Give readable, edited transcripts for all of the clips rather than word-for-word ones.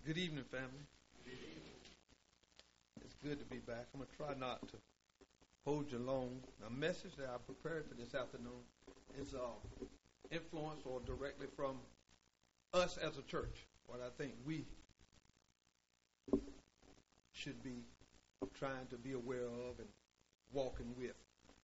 Good evening, family. It's good to be back. I'm going to try not to hold you long. A message that I prepared for this afternoon is influenced or directly from us as a church, what I think we should be trying to be aware of and walking with.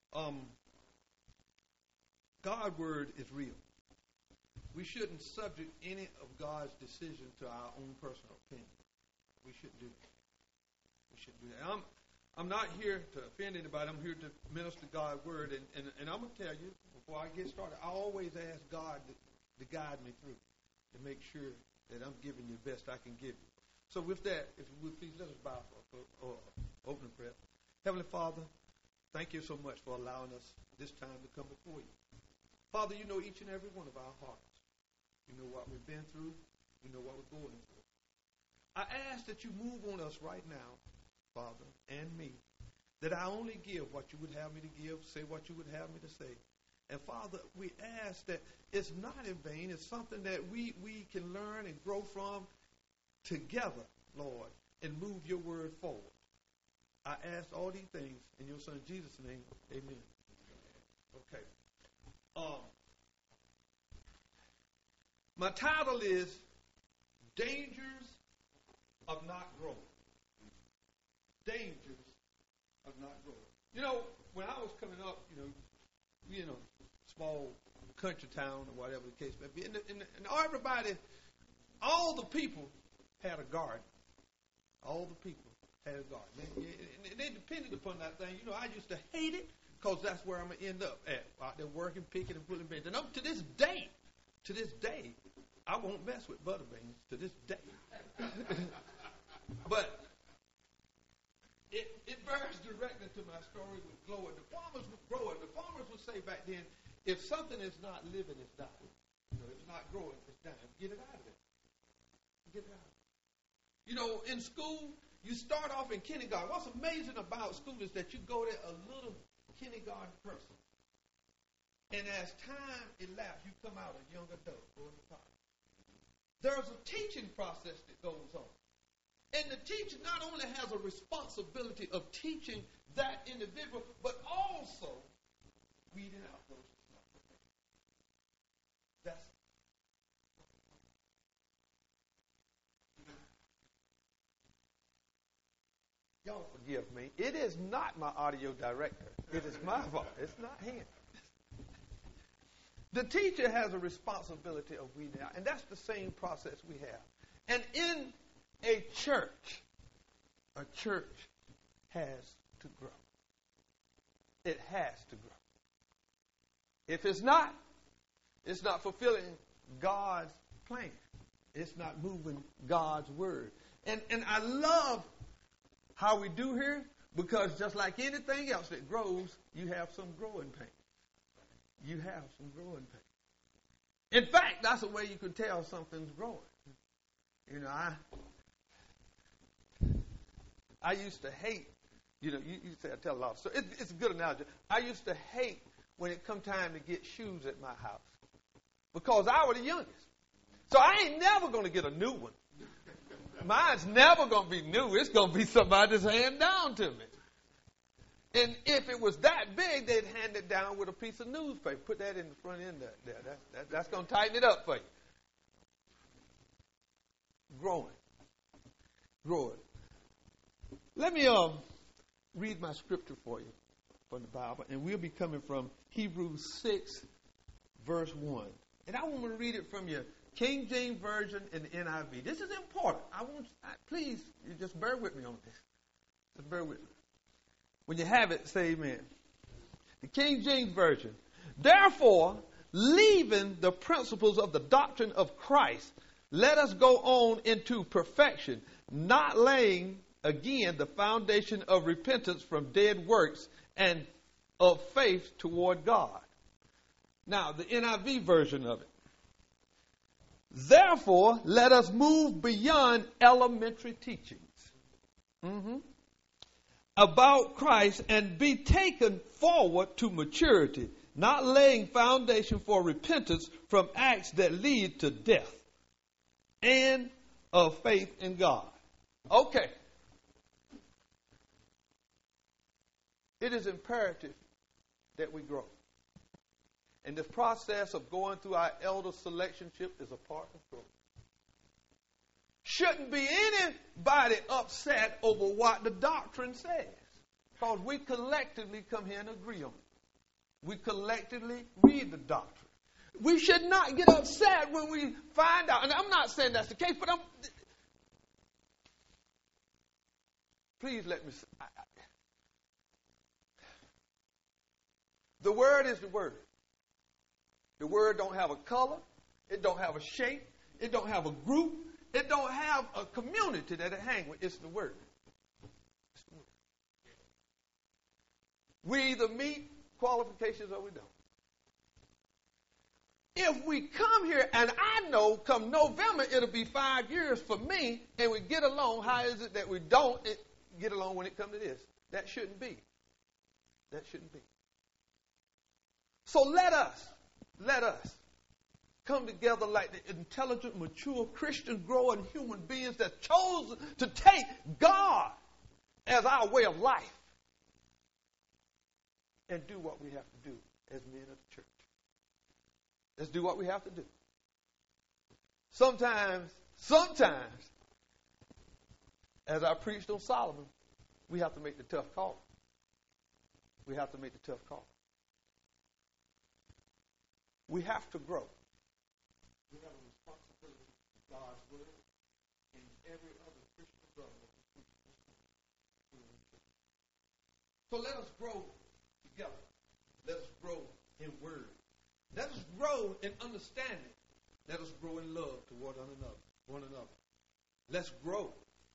God's word is real. We shouldn't subject any of God's decision to our own personal opinion. We shouldn't do that. We shouldn't do that. I'm not here to offend anybody. I'm here to minister God's word. And I'm going to tell you, before I get started, I always ask God to guide me through, to make sure that I'm giving you the best I can give you. So with that, if you would please let us bow for opening prayer. Heavenly Father, thank you so much for allowing us this time to come before you. Father, you know each and every one of our hearts. You know what we've been through. You know what we're going through. I ask that you move on us right now, Father, and me, that I only give what you would have me to give, say what you would have me to say. And, Father, we ask that it's not in vain. It's something that we can learn and grow from together, Lord, and move your word forward. I ask all these things in your Son Jesus' name. Amen. Okay. My title is Dangers of Not Growing. Dangers of not growing. You know, when I was coming up, small country town or whatever the case may be, and everybody, all the people had a garden. All the people had a garden. And they depended upon that thing. You know, I used to hate it because that's where I'm going to end up at, out there working, picking, and pulling beans. And up to this day, I won't mess with butter beans to this day. But it bears directly to my story with growing. The farmers would grow it. The farmers would say back then, if something is not living, it's dying. You know, it's not growing, it's dying. Get it out of there. Get it out. You know, in school, you start off in kindergarten. What's amazing about school is that you go there a little kindergarten person. And as time elapses, you come out a young adult, going to college. There's a teaching process that goes on. And the teacher not only has a responsibility of teaching that individual, but also weeding out those. That's y'all forgive me. It is not my audio director. It is my fault. It's not him. The teacher has a responsibility of weeding out, and that's the same process we have. And in a church has to grow. It has to grow. If it's not fulfilling God's plan. It's not moving God's word. And I love how we do here, because just like anything else that grows, you have some growing pains. You have some growing pains. In fact, that's the way you can tell something's growing. You know, I used to hate, you say I tell a lot of stories. It's a good analogy. I used to hate when it come time to get shoes at my house because I was the youngest. So I ain't never going to get a new one. Mine's never going to be new. It's going to be somebody's hand down to me. And if it was that big, they'd hand it down with a piece of newspaper. Put that in the front end there. That's going to tighten it up for you. Growing. Let me read my scripture for you from the Bible. And we'll be coming from Hebrews 6, verse 1. And I want to read it from your King James Version and the NIV. This is important. Please, you just bear with me on this. Just bear with me. When you have it, say amen. The King James Version. Therefore, leaving the principles of the doctrine of Christ, let us go on into perfection, not laying again the foundation of repentance from dead works and of faith toward God. Now, the NIV version of it. Therefore, let us move beyond elementary teachings about Christ and be taken forward to maturity, not laying foundation for repentance from acts that lead to death, and of faith in God. Okay. It is imperative that we grow. And this process of going through our elder selectionship is a part of growth. Shouldn't be anybody upset over what the doctrine says, because we collectively come here and agree on it. We collectively read the doctrine. We should not get upset when we find out, and I'm not saying that's the case, but please let me say, the Word is the Word. The Word don't have a color. It don't have a shape. It don't have a group. It don't have a community that it hangs with. It's the Word. It's the Word. We either meet qualifications or we don't. If we come here, and I know come November it'll be 5 years for me, and we get along, how is it that we don't get along when it comes to this? That shouldn't be. That shouldn't be. So let us come together like the intelligent, mature, Christian, growing human beings that chose to take God as our way of life and do what we have to do as men of the church. Let's do what we have to do. Sometimes, as I preached on Solomon, we have to make the tough call. We have to make the tough call. We have to grow. We have a responsibility to God's word and every other Christian brother that we preach this. So let us grow together. Let us grow in word. Let us grow in understanding. Let us grow in love toward one another. Let's grow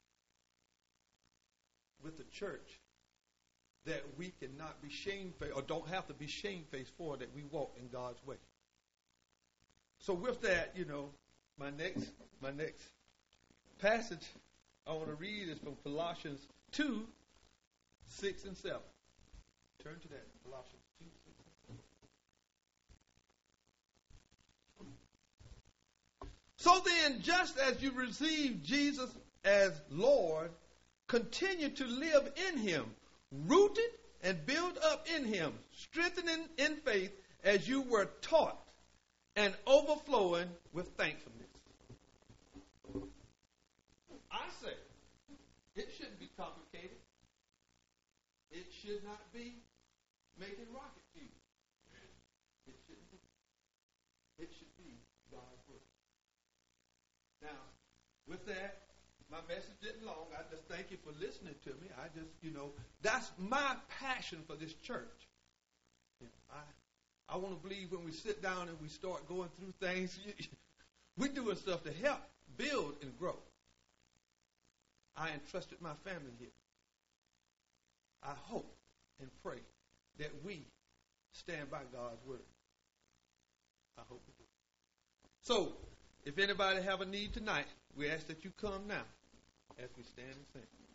with the church that we cannot be shamefaced or don't have to be shamefaced for, that we walk in God's way. So with that, my next passage I want to read is from Colossians 2, 6 and 7. Turn to that, Colossians 2, 6 and 7. So then, just as you received Jesus as Lord, continue to live in him, rooted and built up in him, strengthening in faith as you were taught, and overflowing with thankfulness. I say, it shouldn't be complicated. It should not be making rocket fuel. It shouldn't be. It should be God's word. Now, with that, my message isn't long. I just thank you for listening to me. I just, that's my passion for this church. I want to believe when we sit down and we start going through things, we're doing stuff to help build and grow. I entrusted my family here. I hope and pray that we stand by God's word. I hope we do. So, if anybody have a need tonight, we ask that you come now as we stand and sing.